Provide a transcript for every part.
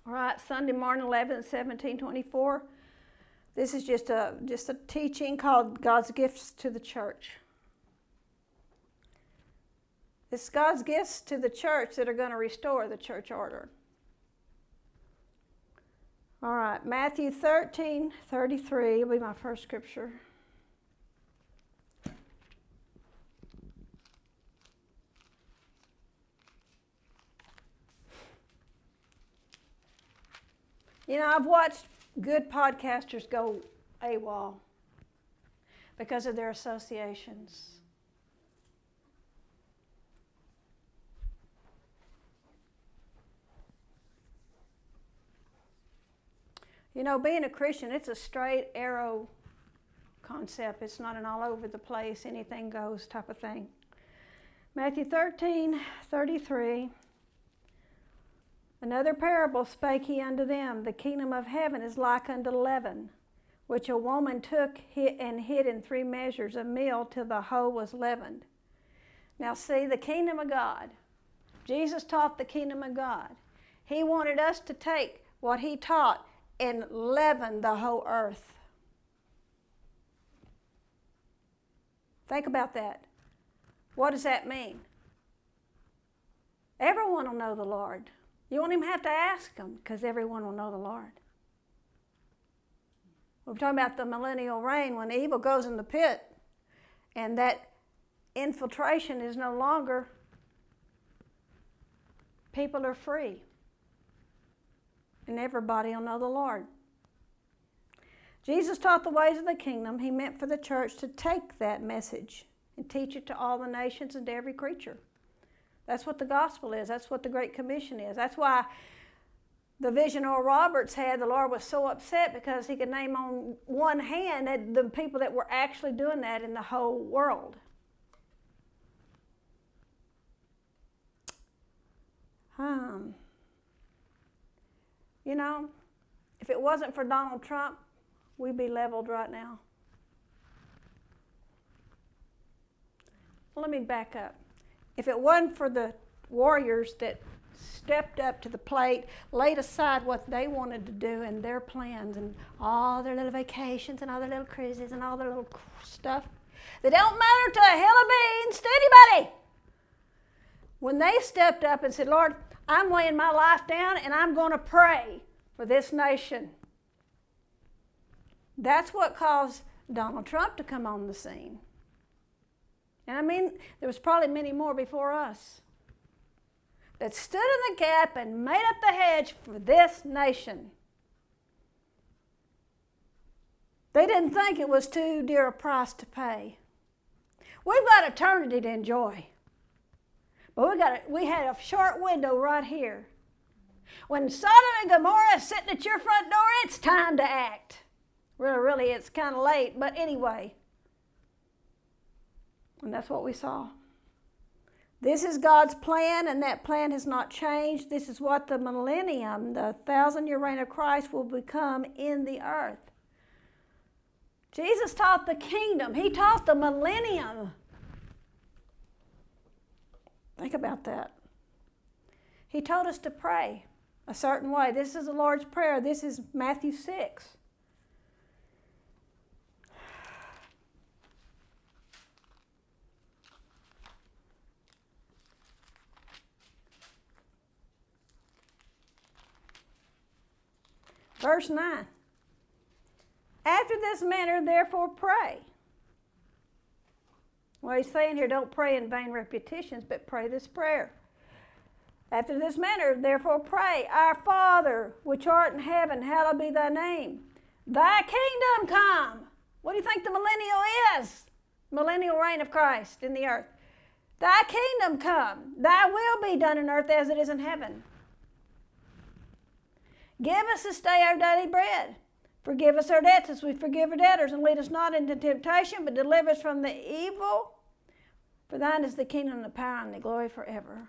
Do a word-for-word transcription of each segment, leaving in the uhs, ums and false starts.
All right, Sunday morning, eleven seventeen twenty-four. This is just a just a teaching called God's Gifts to the Church. It's God's gifts to the church that are going to restore the church order. All right, Matthew thirteen thirty-three will be my first scripture. You know, I've watched good podcasters go AWOL because of their associations. You know, being a Christian, it's a straight arrow concept. It's not an all over the place, anything goes type of thing. Matthew thirteen thirty-three. Another parable spake he unto them, the kingdom of heaven is like unto leaven, which a woman took and hid in three measures of meal till the whole was leavened. Now see, the kingdom of God. Jesus taught the kingdom of God. He wanted us to take what he taught and leaven the whole earth. Think about that. What does that mean? Everyone will know the Lord. You won't even have to ask them because everyone will know the Lord. We're talking about the millennial reign when evil goes in the pit and that infiltration is no longer, people are free and everybody will know the Lord. Jesus taught the ways of the kingdom. He meant for the church to take that message and teach it to all the nations and to every creature. That's what the gospel is. That's what the Great Commission is. That's why the vision Oral Roberts had, the Lord was so upset because he could name on one hand the people that were actually doing that in the whole world. Um, you know, if it wasn't for Donald Trump, we'd be leveled right now. Well, let me back up. If it wasn't for the warriors that stepped up to the plate, laid aside what they wanted to do and their plans and all their little vacations and all their little cruises and all their little stuff that don't matter to a hill of beans to anybody. When they stepped up and said, Lord, I'm laying my life down and I'm going to pray for this nation. That's what caused Donald Trump to come on the scene. And I mean, there was probably many more before us that stood in the gap and made up the hedge for this nation. They didn't think it was too dear a price to pay. We've got eternity to enjoy. But we got a, we had a short window right here. When Sodom and Gomorrah is sitting at your front door, it's time to act. Really, really, it's kind of late, but anyway. And that's what we saw. This is God's plan, and that plan has not changed. This is what the millennium, the thousand-year reign of Christ, will become in the earth. Jesus taught the kingdom. He taught the millennium. Think about that. He told us to pray a certain way. This is the Lord's Prayer. This is Matthew six. Verse nine. After this manner, therefore, pray. Well, he's saying here, don't pray in vain repetitions, but pray this prayer. After this manner, therefore, pray, Our Father, which art in heaven, hallowed be thy name. Thy kingdom come. What do you think the millennial is? Millennial reign of Christ in the earth. Thy kingdom come. Thy will be done in earth as it is in heaven. Give us this day our daily bread. Forgive us our debts as we forgive our debtors, and lead us not into temptation, but deliver us from the evil. For thine is the kingdom, the power, and the glory forever.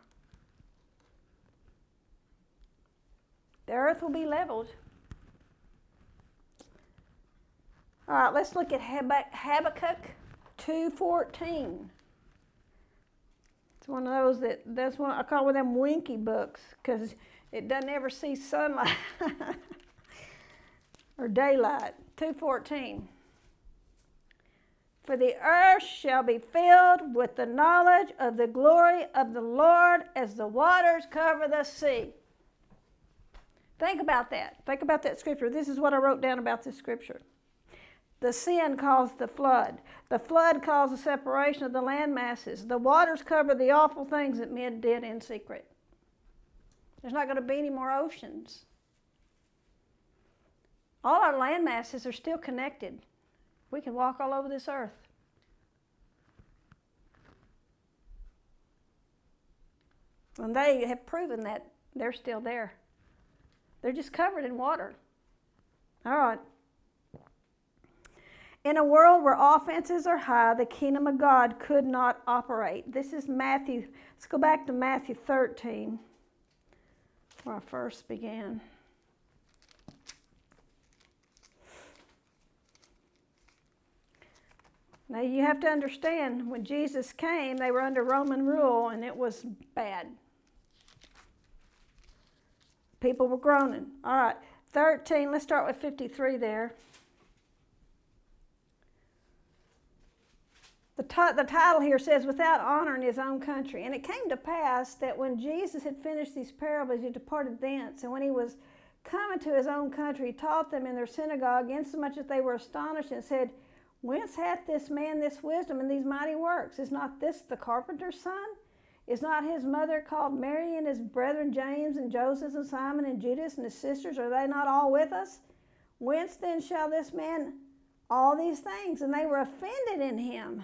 The earth will be leveled. All right, let's look at Habakkuk two fourteen. It's one of those that, that's one I call one of them winky books, because It doesn't ever see sunlight or daylight. two fourteen. For the earth shall be filled with the knowledge of the glory of the Lord as the waters cover the sea. Think about that. Think about that scripture. This is what I wrote down about this scripture. The sin caused the flood. The flood caused the separation of the land masses. The waters covered the awful things that men did in secret. There's not going to be any more oceans. All our land masses are still connected. We can walk all over this earth. And they have proven that they're still there. They're just covered in water. All right. In a world where offenses are high, the kingdom of God could not operate. This is Matthew. Let's go back to Matthew thirteen, where I first began. Now you have to understand, when Jesus came, they were under Roman rule, and it was bad. People were groaning. All right, thirteen, let's start with fifty-three there. The, t- the title here says, without honor in his own country. And it came to pass that when Jesus had finished these parables, he departed thence. And when he was coming to his own country, he taught them in their synagogue, insomuch that they were astonished and said, whence hath this man this wisdom and these mighty works? Is not this the carpenter's son? Is not his mother called Mary, and his brethren James and Joseph and Simon and Judas and his sisters? Are they not all with us? Whence then shall this man all these things? And they were offended in him.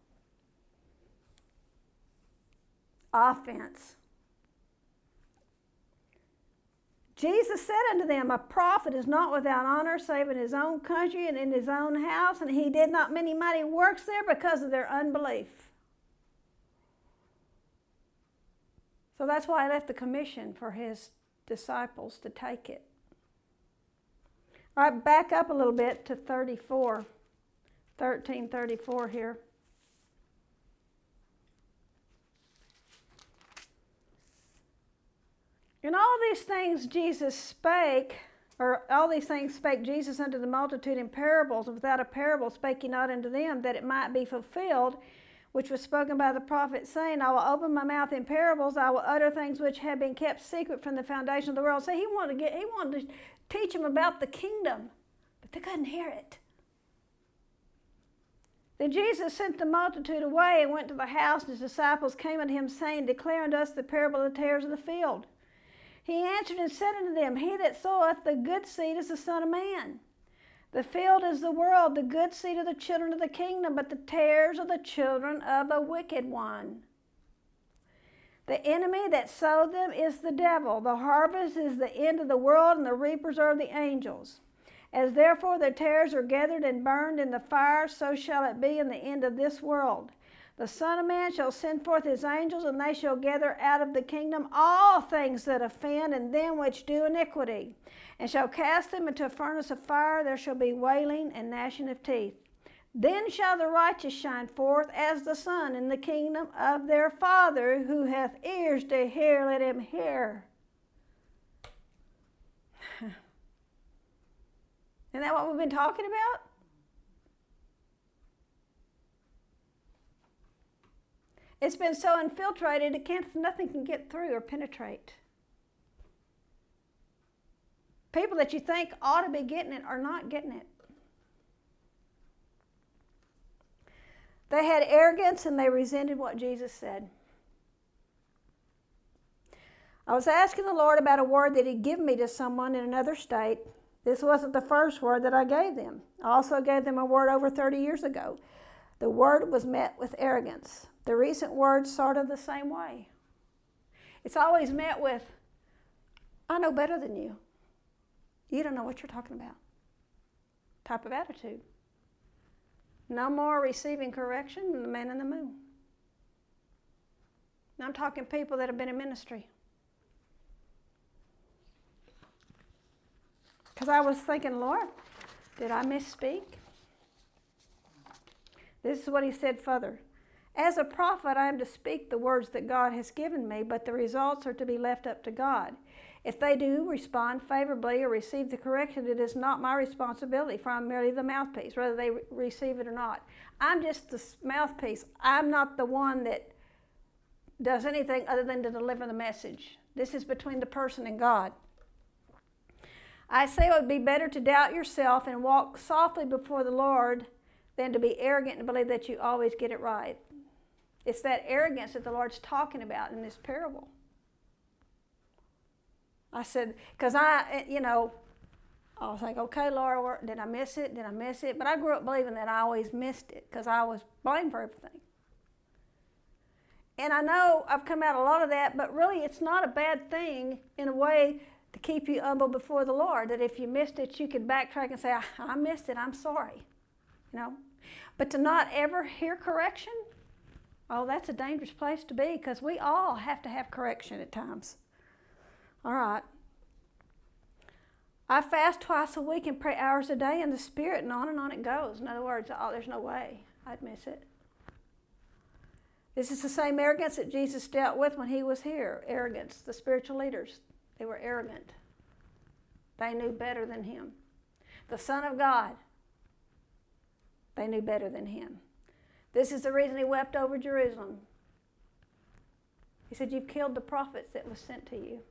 Offense. Jesus said unto them, a prophet is not without honor, save in his own country and in his own house. And he did not many mighty works there because of their unbelief. So that's why he left the commission for his disciples to take it. All right, back up a little bit to thirty-four. thirteen thirty-four here. And all these things Jesus spake, or all these things spake Jesus unto the multitude in parables, and without a parable spake he not unto them, that it might be fulfilled, which was spoken by the prophet, saying, I will open my mouth in parables, I will utter things which have been kept secret from the foundation of the world. So he wanted to get, he wanted to teach them about the kingdom, but they couldn't hear it. Then Jesus sent the multitude away and went to the house, and his disciples came unto him, saying, declare unto us the parable of the tares of the field. He answered and said unto them, he that soweth the good seed is the Son of Man. The field is the world, the good seed of the children of the kingdom, but the tares are the children of the wicked one. The enemy that sowed them is the devil. The harvest is the end of the world, and the reapers are the angels. As therefore the tares are gathered and burned in the fire, so shall it be in the end of this world. The Son of Man shall send forth his angels, and they shall gather out of the kingdom all things that offend, and them which do iniquity, and shall cast them into a furnace of fire. There shall be wailing and gnashing of teeth. Then shall the righteous shine forth as the sun in the kingdom of their Father. Who hath ears to hear, let him hear. Isn't that what we've been talking about? It's been so infiltrated, it can't, nothing can get through or penetrate. People that you think ought to be getting it are not getting it. They had arrogance and they resented what Jesus said. I was asking the Lord about a word that he'd given me to someone in another state. This wasn't the first word that I gave them. I also gave them a word over thirty years ago. The word was met with arrogance. The recent word's sort of the same way. It's always met with, I know better than you. You don't know what you're talking about. Type of attitude. No more receiving correction than the man in the moon. Now I'm talking people that have been in ministry. Because I was thinking, Lord, did I misspeak? This is what he said further. As a prophet, I am to speak the words that God has given me, but the results are to be left up to God. If they do respond favorably or receive the correction, it is not my responsibility, for I'm merely the mouthpiece, whether they re- receive it or not. I'm just the mouthpiece. I'm not the one that does anything other than to deliver the message. This is between the person and God. I say it would be better to doubt yourself and walk softly before the Lord than to be arrogant and believe that you always get it right. It's that arrogance that the Lord's talking about in this parable. I said, because I, you know, I was like, okay, Lord, did I miss it? Did I miss it? But I grew up believing that I always missed it because I was blamed for everything. And I know I've come out a lot of that, but really it's not a bad thing in a way to keep you humble before the Lord, that if you missed it, you could backtrack and say, I, I missed it, I'm sorry. You know? But to not ever hear correction, oh, that's a dangerous place to be, because we all have to have correction at times. All right. I fast twice a week and pray hours a day in the Spirit, and on and on it goes. In other words, oh, there's no way I'd miss it. This is the same arrogance that Jesus dealt with when he was here. Arrogance. The spiritual leaders, they were arrogant. They knew better than him. The Son of God, they knew better than him. This is the reason he wept over Jerusalem. He said, you've killed the prophets that was sent to you.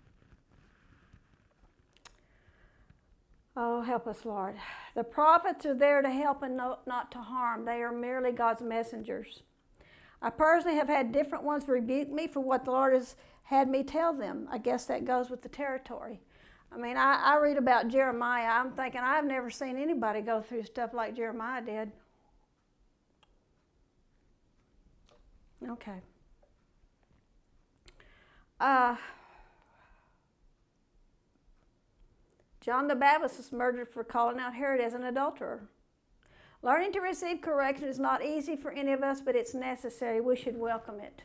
Oh, help us, Lord. The prophets are there to help and not to harm. They are merely God's messengers. I personally have had different ones rebuke me for what the Lord has had me tell them. I guess that goes with the territory. I mean, I, I read about Jeremiah. I'm thinking, I've never seen anybody go through stuff like Jeremiah did. Okay. Uh, John the Baptist was murdered for calling out Herod as an adulterer. Learning to receive correction is not easy for any of us, but it's necessary. We should welcome it.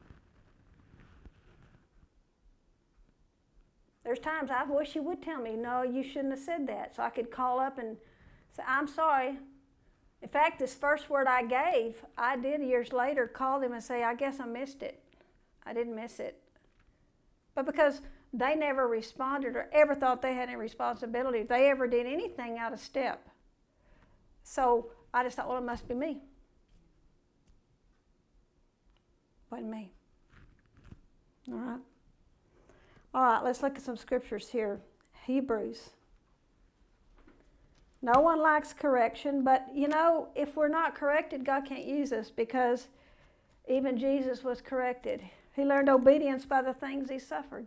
There's times I wish you would tell me, no, you shouldn't have said that, so I could call up and say, I'm sorry. In fact, this first word I gave, I did years later call them and say, I guess I missed it. I didn't miss it. But because they never responded or ever thought they had any responsibility, if they ever did anything out of step. So I just thought, well, it must be me. Wasn't me. All right. All right, let's look at some scriptures here. Hebrews. No one likes correction, but you know, if we're not corrected, God can't use us, because even Jesus was corrected. He learned obedience by the things he suffered.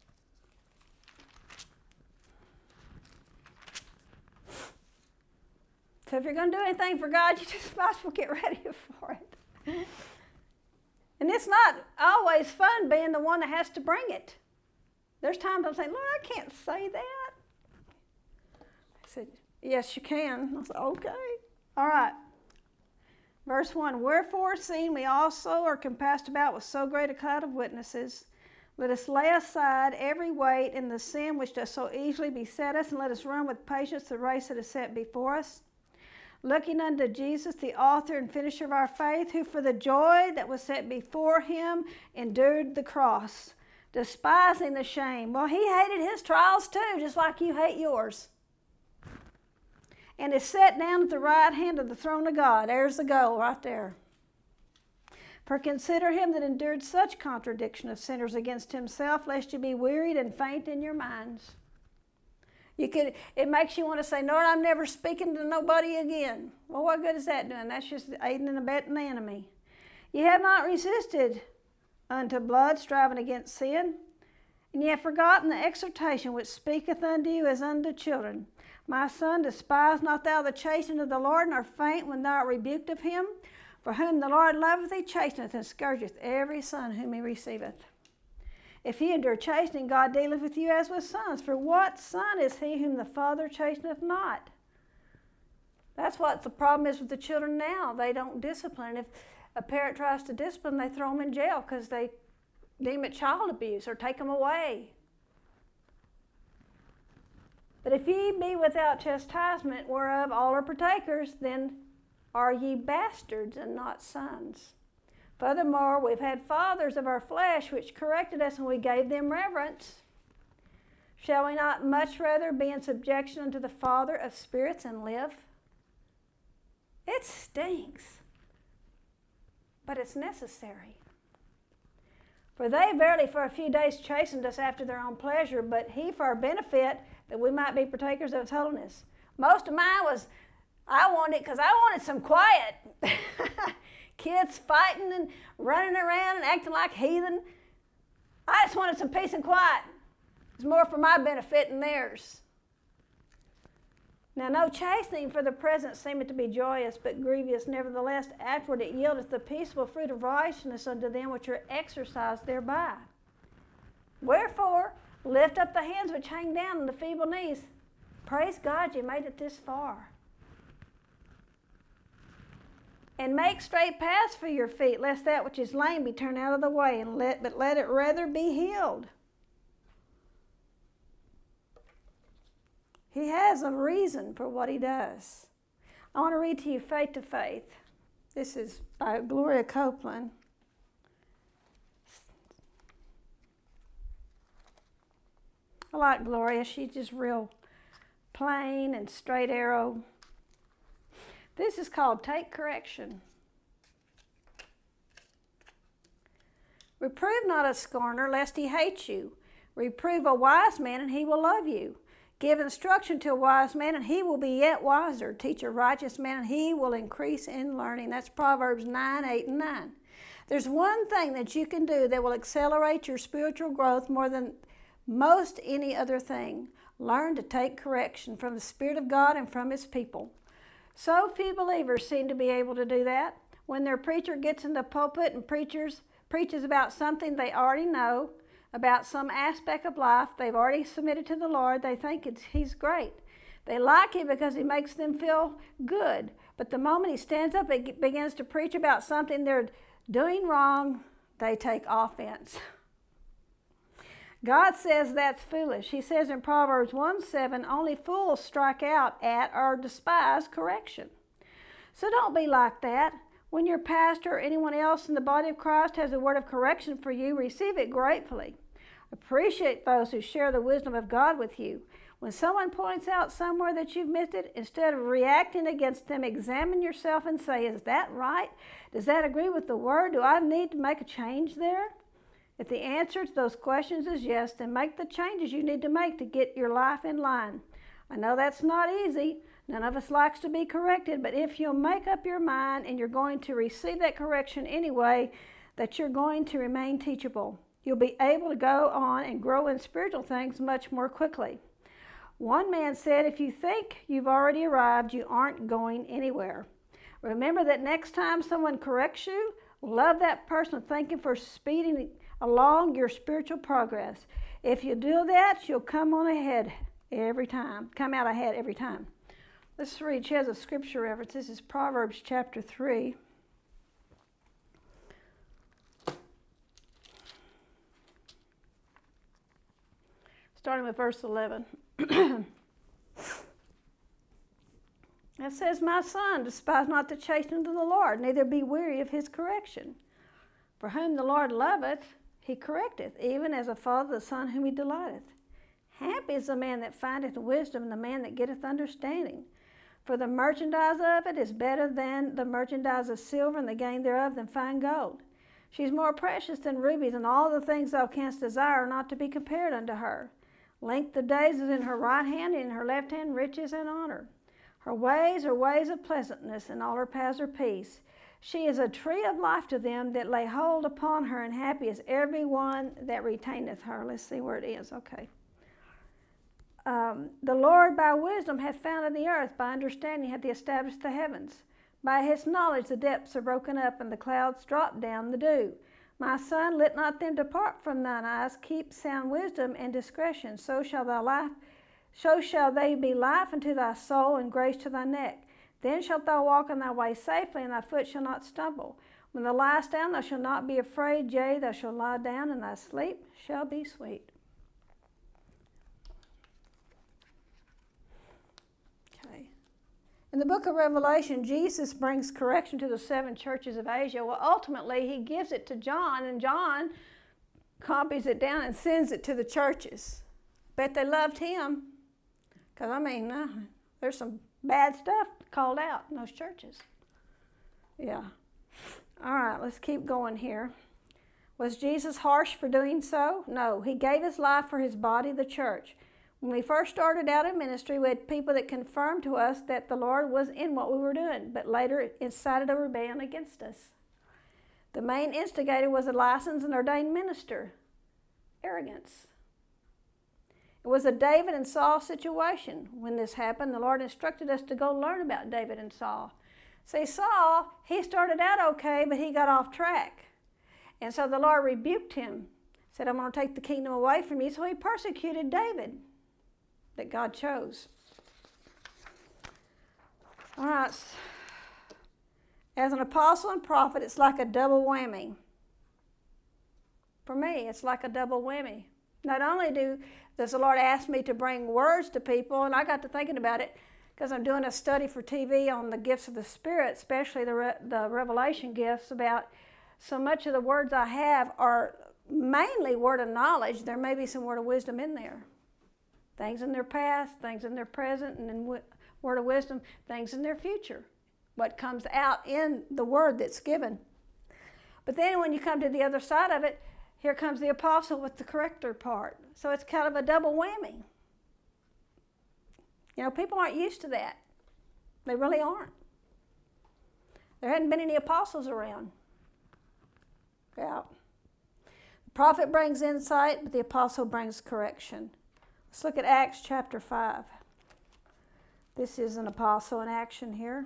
So if you're going to do anything for God, you just might as well get ready for it. And it's not always fun being the one that has to bring it. There's times I'm saying, Lord, I can't say that. I said, yes, you can. I said, okay. All right. Verse one, wherefore, seeing we also are compassed about with so great a cloud of witnesses, let us lay aside every weight and the sin which does so easily beset us, and let us run with patience the race that is set before us, looking unto Jesus, the author and finisher of our faith, who for the joy that was set before him endured the cross, despising the shame. Well, he hated his trials too, just like you hate yours. And is set down at the right hand of the throne of God. There's the goal right there. For consider him that endured such contradiction of sinners against himself, lest you be wearied and faint in your minds. You could, it makes you want to say, Lord, I'm never speaking to nobody again. Well, what good is that doing? That's just aiding and abetting the enemy. You have not resisted unto blood, striving against sin, and ye have forgotten the exhortation which speaketh unto you as unto children. My son, despise not thou the chastening of the Lord, nor faint when thou art rebuked of him. For whom the Lord loveth, he chasteneth and scourgeth every son whom he receiveth. If ye endure chastening, God dealeth with you as with sons. For what son is he whom the Father chasteneth not? That's what the problem is with the children now. They don't discipline. If a parent tries to discipline, they throw them in jail because they deem it child abuse or take them away. But if ye be without chastisement, whereof all are partakers, then are ye bastards and not sons. Furthermore, we've had fathers of our flesh which corrected us, and we gave them reverence. Shall we not much rather be in subjection unto the Father of spirits and live? It stinks, but it's necessary. For they verily for a few days chastened us after their own pleasure, but he for our benefit, that we might be partakers of his holiness. Most of mine was, I wanted it because I wanted some quiet. Kids fighting and running around and acting like heathen. I just wanted some peace and quiet. It's more for my benefit than theirs. Now no chastening for the present seemeth to be joyous, but grievous. Nevertheless, afterward it yieldeth the peaceable fruit of righteousness unto them which are exercised thereby. Wherefore, lift up the hands which hang down and the feeble knees. Praise God you made it this far. And make straight paths for your feet, lest that which is lame be turned out of the way, and let, but let it rather be healed. He has a reason for what he does. I want to read to you Faith to Faith. This is by Gloria Copeland. I like Gloria. She's just real plain and straight arrow. This is called Take Correction. Reprove not a scorner, lest he hate you. Reprove a wise man, and he will love you. Give instruction to a wise man, and he will be yet wiser. Teach a righteous man, and he will increase in learning. That's Proverbs nine, eight, and nine. There's one thing that you can do that will accelerate your spiritual growth more than most any other thing. Learn to take correction from the Spirit of God and from his people. So few believers seem to be able to do that. When their preacher gets in the pulpit and preachers, preaches about something they already know, about some aspect of life they've already submitted to the Lord, they think it's, he's great. They like him because he makes them feel good. But the moment he stands up and begins to preach about something they're doing wrong, they take offense. God says that's foolish. He says in Proverbs one seven, only fools strike out at or despise correction. So don't be like that. When your pastor or anyone else in the body of Christ has a word of correction for you, receive it gratefully. Appreciate those who share the wisdom of God with you. When someone points out somewhere that you've missed it, instead of reacting against them, examine yourself and say, is that right? Does that agree with the word? Do I need to make a change there? If the answer to those questions is yes, then make the changes you need to make to get your life in line. I know that's not easy. None of us likes to be corrected, but if you'll make up your mind and you're going to receive that correction anyway, that you're going to remain teachable. You'll be able to go on and grow in spiritual things much more quickly. One man said, if you think you've already arrived, you aren't going anywhere. Remember that next time someone corrects you, love that person, thank him for speeding along your spiritual progress. If you do that, you'll come on ahead every time, come out ahead every time. Let's read. She has a scripture reference. This is Proverbs chapter three. Starting with verse eleven. It says, my son, despise not the chastening of the Lord, neither be weary of his correction. For whom the Lord loveth, he correcteth, even as a father the son whom he delighteth. Happy is the man that findeth wisdom, and the man that getteth understanding. For the merchandise of it is better than the merchandise of silver, and the gain thereof than fine gold. She is more precious than rubies, and all the things thou canst desire are not to be compared unto her. Length of days is in her right hand, and in her left hand riches and honor. Her ways are ways of pleasantness, and all her paths are peace. She is a tree of life to them that lay hold upon her, and happy is every one that retaineth her. Let's see where it is. Okay. Um, the Lord by wisdom hath founded the earth, by understanding hath he established the heavens. By his knowledge the depths are broken up, and the clouds drop down the dew. My son, let not them depart from thine eyes. Keep sound wisdom and discretion. So shall thy life, so shall they be life unto thy soul, and grace to thy neck. Then shalt thou walk on thy way safely, and thy foot shall not stumble. When thou liest down, thou shalt not be afraid. Yea, thou shalt lie down, and thy sleep shall be sweet. In the book of Revelation, Jesus brings correction to the seven churches of Asia. Well, ultimately, he gives it to John, and John copies it down and sends it to the churches. Bet they loved him. Because, I mean, uh, there's some bad stuff called out in those churches. Yeah. All right, let's keep going here. Was Jesus harsh for doing so? No. He gave his life for his body, the church. When we first started out in ministry, we had people that confirmed to us that the Lord was in what we were doing, but later it incited a rebellion against us. The main instigator was a licensed and ordained minister. Arrogance. It was a David and Saul situation. When this happened, the Lord instructed us to go learn about David and Saul. See, Saul, he started out okay, but he got off track. And so the Lord rebuked him, said, I'm going to take the kingdom away from you. So he persecuted David that God chose. All right. As an apostle and prophet, it's like a double whammy. For me, it's like a double whammy. Not only do does the Lord ask me to bring words to people, and I got to thinking about it because I'm doing a study for T V on the gifts of the Spirit, especially the, re- the revelation gifts, about so much of the words I have are mainly word of knowledge. There may be some word of wisdom in there. Things in their past, things in their present, and in w- word of wisdom, things in their future. What comes out in the word that's given. But then when you come to the other side of it, here comes the apostle with the corrector part. So it's kind of a double whammy. You know, people aren't used to that. They really aren't. There hadn't been any apostles around. Yeah. The prophet brings insight, but the apostle brings correction. Let's look at Acts chapter five. This is an apostle in action here.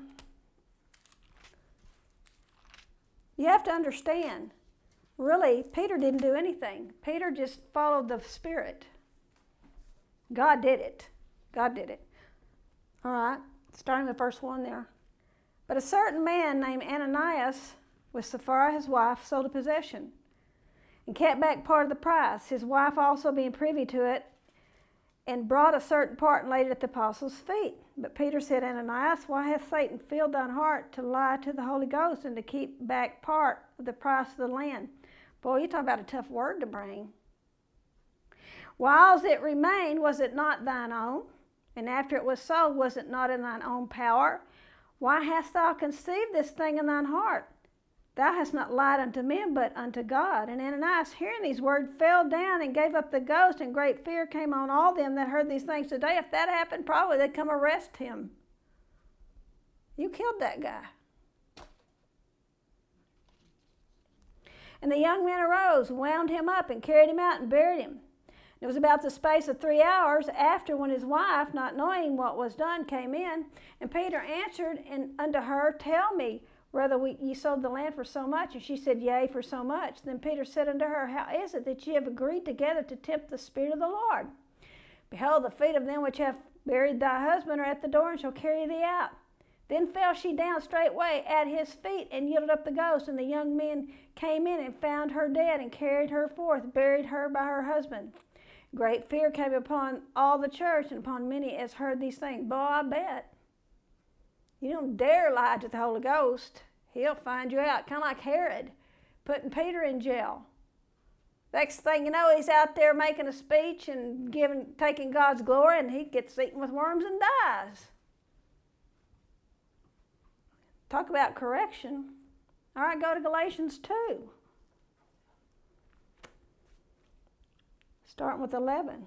You have to understand, really, Peter didn't do anything. Peter just followed the Spirit. God did it. God did it. All right, starting with verse one there. But a certain man named Ananias, with Sapphira his wife, sold a possession and kept back part of the price, his wife also being privy to it, and brought a certain part and laid it at the apostles' feet. But Peter said, Ananias, why hath Satan filled thine heart to lie to the Holy Ghost and to keep back part of the price of the land? Boy, you talk about a tough word to bring. Whiles it remained, was it not thine own? And after it was sold, was it not in thine own power? Why hast thou conceived this thing in thine heart? Thou hast not lied unto men, but unto God. And Ananias, hearing these words, fell down and gave up the ghost, and great fear came on all them that heard these things. Today, if that happened, probably they'd come arrest him. You killed that guy. And the young men arose, wound him up, and carried him out and buried him. It was about the space of three hours after when his wife, not knowing what was done, came in. And Peter answered and unto her, Tell me, whether we, ye sold the land for so much? And she said, Yea, for so much. Then Peter said unto her, How is it that ye have agreed together to tempt the Spirit of the Lord? Behold, the feet of them which have buried thy husband are at the door, and shall carry thee out. Then fell she down straightway at his feet, and yielded up the ghost. And the young men came in, and found her dead, and carried her forth, buried her by her husband. Great fear came upon all the church, and upon many as heard these things. Boy, I bet. You don't dare lie to the Holy Ghost. He'll find you out. Kind of like Herod, putting Peter in jail. Next thing you know, he's out there making a speech and giving, taking God's glory, and he gets eaten with worms and dies. Talk about correction. All right, go to Galatians two. Starting with eleven.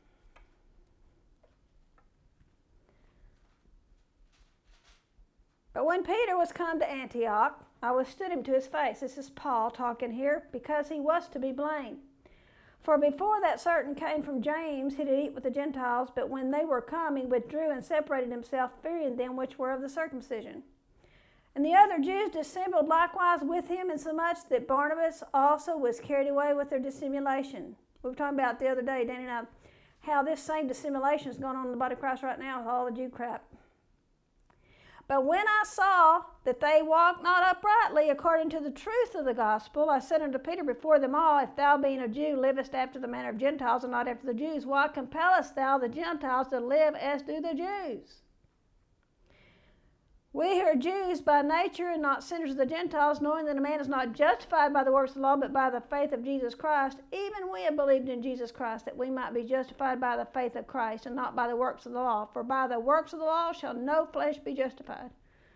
But when Peter was come to Antioch, I withstood him to his face. This is Paul talking here, because he was to be blamed. For before that certain came from James, he did eat with the Gentiles, but when they were come, he withdrew and separated himself, fearing them which were of the circumcision. And the other Jews dissembled likewise with him, insomuch that Barnabas also was carried away with their dissimulation. We were talking about the other day, Danny and I, how this same dissimulation is going on in the body of Christ right now with all the Jew crap. But when I saw that they walked not uprightly according to the truth of the gospel, I said unto Peter before them all, If thou being a Jew livest after the manner of Gentiles and not after the Jews, why compellest thou the Gentiles to live as do the Jews? We who are Jews by nature and not sinners of the Gentiles, knowing that a man is not justified by the works of the law, but by the faith of Jesus Christ, even we have believed in Jesus Christ, that we might be justified by the faith of Christ, and not by the works of the law. For by the works of the law shall no flesh be justified.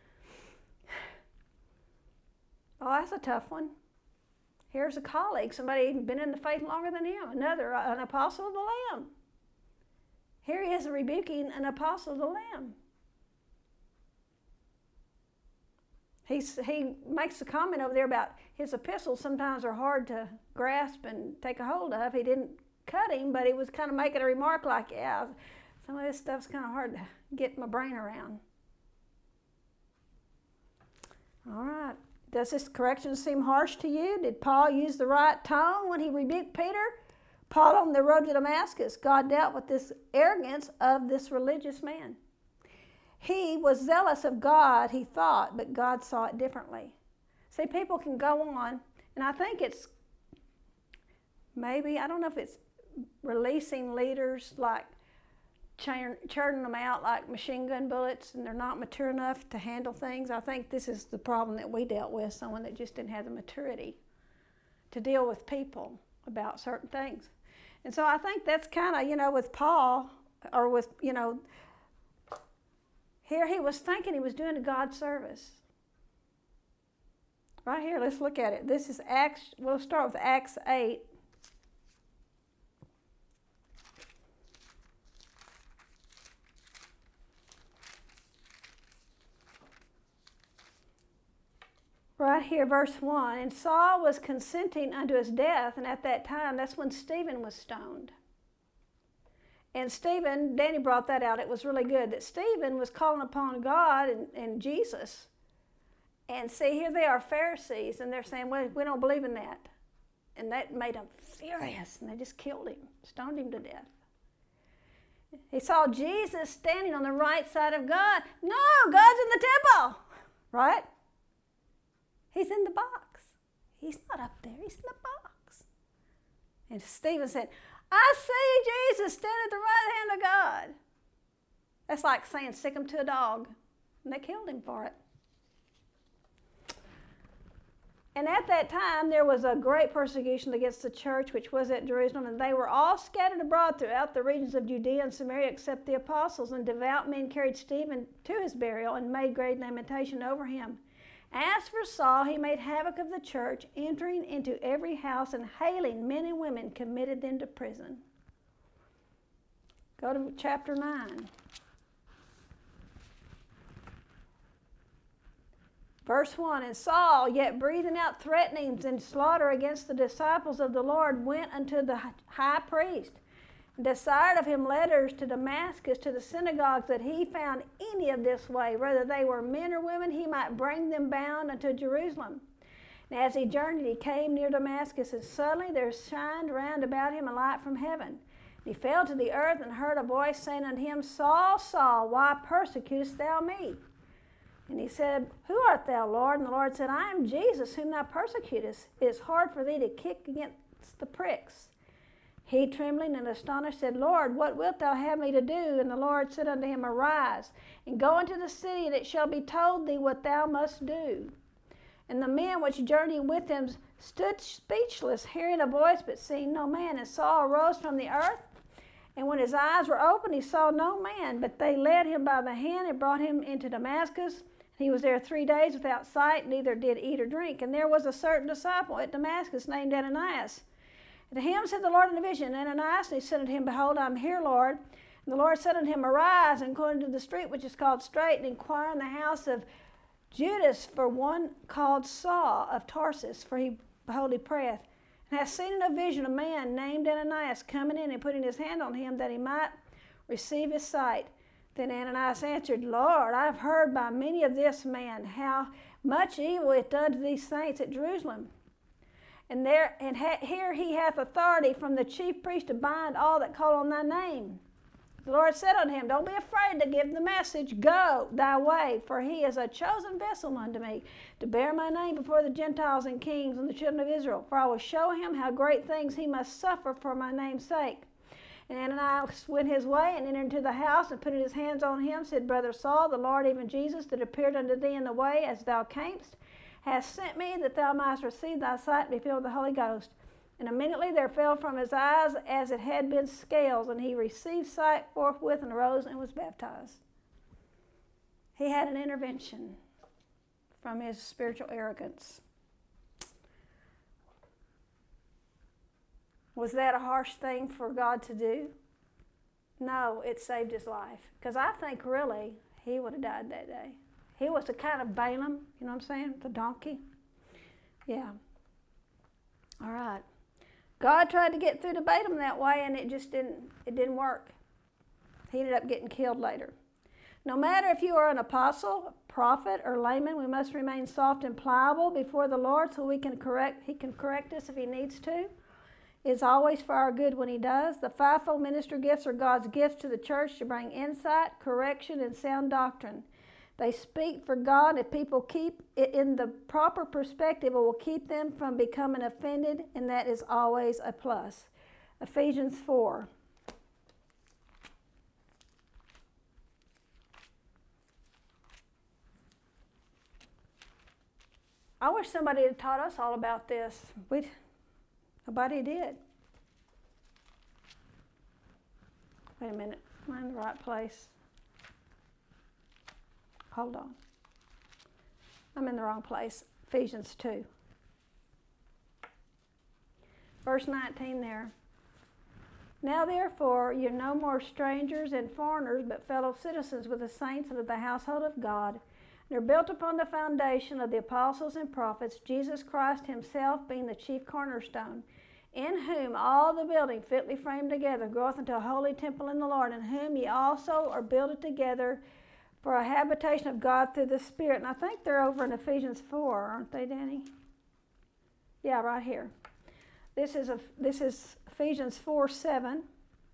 Oh, that's a tough one. Here's a colleague, somebody even been in the faith longer than him, another, an apostle of the Lamb. Here he is rebuking an apostle of the Lamb. He's, he makes a comment over there about his epistles sometimes are hard to grasp and take a hold of. He didn't cut him, but he was kind of making a remark like, yeah, some of this stuff's kind of hard to get my brain around. All right. Does this correction seem harsh to you? Did Paul use the right tone when he rebuked Peter? Paul on the road to Damascus, God dealt with this arrogance of this religious man. He was zealous of God, he thought, but God saw it differently. See, people can go on, and I think it's maybe, I don't know if it's releasing leaders, like churn, churning them out like machine gun bullets, and they're not mature enough to handle things. I think this is the problem that we dealt with, someone that just didn't have the maturity to deal with people about certain things. And so I think that's kind of, you know, with Paul, or with, you know, here he was thinking he was doing a God's service. Right here, let's look at it. This is Acts, we'll start with Acts eight. Right here, verse one. And Saul was consenting unto his death, and at that time, that's when Stephen was stoned. And Stephen, Danny brought that out. It was really good that Stephen was calling upon God and, and Jesus. And see, here they are, Pharisees, and they're saying, well, we don't believe in that. And that made them furious, and they just killed him, stoned him to death. He saw Jesus standing on the right side of God. No, God's in the temple, right? He's in the box. He's not up there, he's in the box. And Stephen said, I see Jesus standing at the right hand of God. That's like saying, stick him to a dog. And they killed him for it. And at that time, there was a great persecution against the church, which was at Jerusalem, and they were all scattered abroad throughout the regions of Judea and Samaria, except the apostles. And devout men carried Stephen to his burial and made great lamentation over him. As for Saul, he made havoc of the church, entering into every house and hailing men and women, committed them to prison. Go to chapter nine. Verse one, and Saul, yet breathing out threatenings and slaughter against the disciples of the Lord, went unto the high priest, and desired of him letters to Damascus, to the synagogues, that he found any of this way, whether they were men or women, he might bring them bound unto Jerusalem. And as he journeyed, he came near Damascus, and suddenly there shined round about him a light from heaven. And he fell to the earth, and heard a voice saying unto him, Saul, Saul, why persecutest thou me? And he said, Who art thou, Lord? And the Lord said, I am Jesus, whom thou persecutest. It is hard for thee to kick against the pricks. He, trembling and astonished, said, Lord, what wilt thou have me to do? And the Lord said unto him, Arise, and go into the city, and it shall be told thee what thou must do. And the men which journeyed with him stood speechless, hearing a voice, but seeing no man. And Saul arose from the earth, and when his eyes were opened, he saw no man. But they led him by the hand and brought him into Damascus. He was there three days without sight, neither did eat or drink. And there was a certain disciple at Damascus named Ananias. And to him said the Lord in a vision, Ananias, and he said unto him, Behold, I am here, Lord. And the Lord said unto him, Arise, and go into the street which is called Straight, and inquire in the house of Judas for one called Saul of Tarsus, for he, behold, he prayeth. And hath seen in a vision a man named Ananias coming in and putting his hand on him, that he might receive his sight. Then Ananias answered, Lord, I have heard by many of this man how much evil it done to these saints at Jerusalem. And there and ha- here he hath authority from the chief priest to bind all that call on thy name. The Lord said unto him, Don't be afraid to give the message. Go thy way, for he is a chosen vessel unto me, to bear my name before the Gentiles and kings and the children of Israel. For I will show him how great things he must suffer for my name's sake. And Ananias went his way and entered into the house and putting his hands on him, said, Brother Saul, the Lord, even Jesus, that appeared unto thee in the way as thou camest, hast sent me that thou mightest receive thy sight and be filled with the Holy Ghost. And immediately there fell from his eyes as it had been scales, and he received sight forthwith and arose and was baptized. He had an intervention from his spiritual arrogance. Was that a harsh thing for God to do? No, it saved his life. Because I think really he would have died that day. He was the kind of Balaam, you know what I'm saying? The donkey. Yeah. All right. God tried to get through to Balaam that way, and it just didn't, it didn't work. He ended up getting killed later. No matter if you are an apostle, prophet, or layman, we must remain soft and pliable before the Lord so we can correct, he can correct us if he needs to. It's always for our good when he does. The fivefold ministry gifts are God's gifts to the church to bring insight, correction, and sound doctrine. They speak for God. If people keep it in the proper perspective, it will keep them from becoming offended, and that is always a plus. Ephesians four. I wish somebody had taught us all about this. We, nobody did. Wait a minute. Am I in the right place? Hold on. I'm in the wrong place. Ephesians two. Verse nineteen there. Now therefore, you're no more strangers and foreigners, but fellow citizens with the saints and of the household of God. They're built upon the foundation of the apostles and prophets, Jesus Christ himself being the chief cornerstone, in whom all the building fitly framed together groweth into a holy temple in the Lord, in whom ye also are builded together for a habitation of God through the Spirit. And I think they're over in Ephesians four, aren't they, Danny? Yeah, right here. This is, a, this is Ephesians four seven.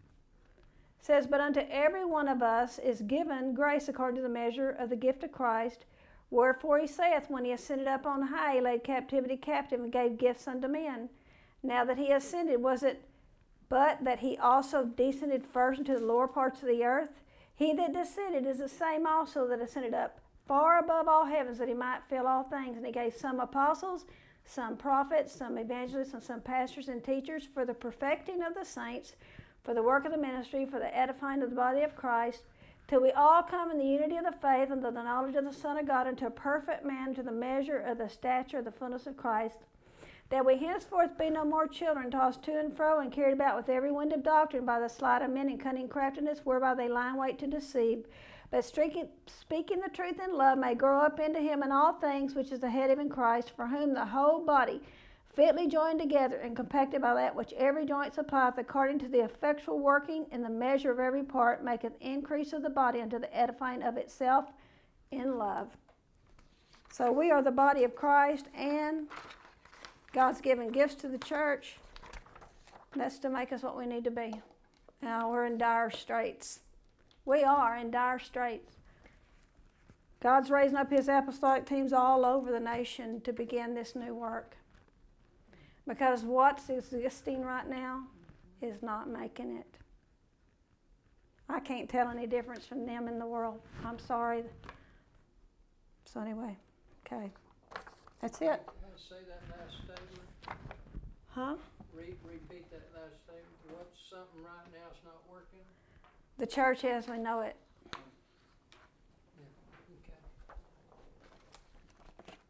It says, But unto every one of us is given grace according to the measure of the gift of Christ. Wherefore he saith, when he ascended up on high, he laid captivity captive and gave gifts unto men. Now that he ascended, was it but that he also descended first into the lower parts of the earth? He that descended is the same also that ascended up far above all heavens, that he might fill all things. And he gave some apostles, some prophets, some evangelists, and some pastors and teachers for the perfecting of the saints, for the work of the ministry, for the edifying of the body of Christ, till we all come in the unity of the faith and to the knowledge of the Son of God, unto a perfect man, to the measure of the stature of the fullness of Christ, that we henceforth be no more children, tossed to and fro and carried about with every wind of doctrine by the sleight of men and cunning craftiness, whereby they lie in wait to deceive. But speaking, speaking the truth in love may grow up into him in all things, which is the head, even Christ, for whom the whole body, fitly joined together and compacted by that which every joint supplieth, according to the effectual working in the measure of every part, maketh increase of the body unto the edifying of itself in love. So we are the body of Christ, and God's given gifts to the church. That's to make us what we need to be. Now we're in dire straits. We are in dire straits. God's raising up his apostolic teams all over the nation to begin this new work. Because what's existing right now is not making it. I can't tell any difference from them in the world. I'm sorry. So anyway, okay. That's it. Say that last statement. Huh? Re- repeat that last statement. What's something right now that's not working? The church as we know it